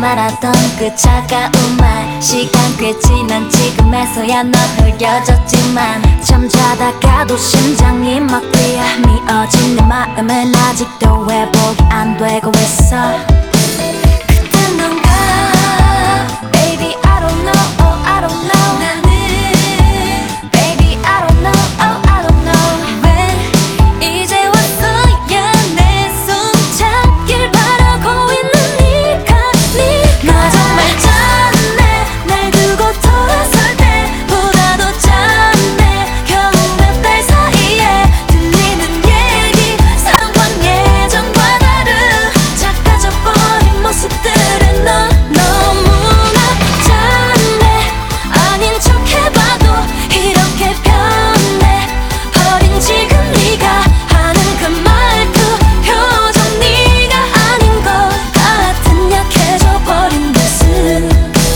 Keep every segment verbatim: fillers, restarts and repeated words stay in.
말하던 그 차가운 말 시간 꽤 지난 지금에서야 넌 흐려졌지만 잠자다가도 심장이 막 뛰어 미어진 내 마음은 아직도 회복이 안 되고 있어. 그땐 넌가 Baby I don't know oh I don't know 나는 Baby I don't know oh I don't know 왜 이제 와서야 내 손 잡길 바라고 있는 네가 네가 나 정말 짠해 날 두고 돌아설 때보다 더 짠해 겨우 몇 달 사이에 들리는 얘기 상황 예전과 다른 작아져버린 모습들은 넌 너무나 짠해 아닌 척 해봐도 이렇게 변해 버린 지금 네가 하는 그 말투 표정 네가 아닌 것 같은 약해져버린 모습.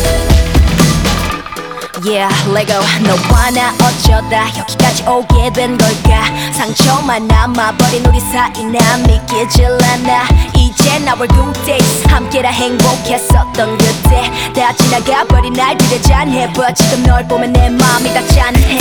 Yeah, Lego 너와 나 어쩌다 여기까지 오게 된 걸까. 상처만 남아버린 우리 사이 난 믿기질 않아. 이제 나와 good days 함께라 행복했었던 그때 다 지나가버린 날들에 잔해봐. 지금 널 보면 내 맘이 다 짠해.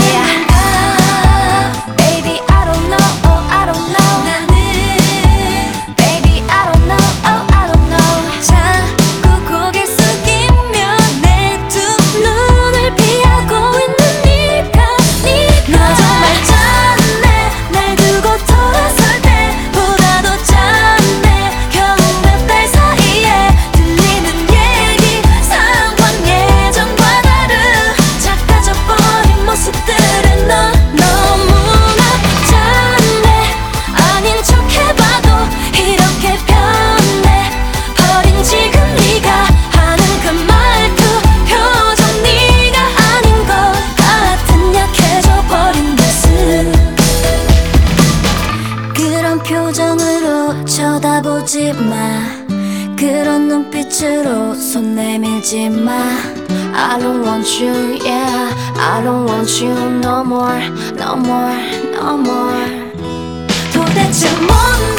Baby I don't know oh I don't know 나는 Baby I don't know oh I don't know 자꾸 고개 숙이며 내 두 눈을 피하고 있는 네가 네가 나 정말 짠해 날 두고 돌아설 때보다 더 짠해 겨우 몇 달 사이에 들리는 얘기 상황 예전과 다른 작아져버린 모습들은 넌 너무나 짠해 아닌 척 해봐도 이렇게 변해 버린 지금 네가 하는 그 말투 표정 네가 아닌 것 같은 약해져버린 모습. 그런 표정으로 쳐다보지 마 그런 눈빛으로 손 내밀지 마 I don't want you yeah I don't want you no more no more no more 도대체 뭔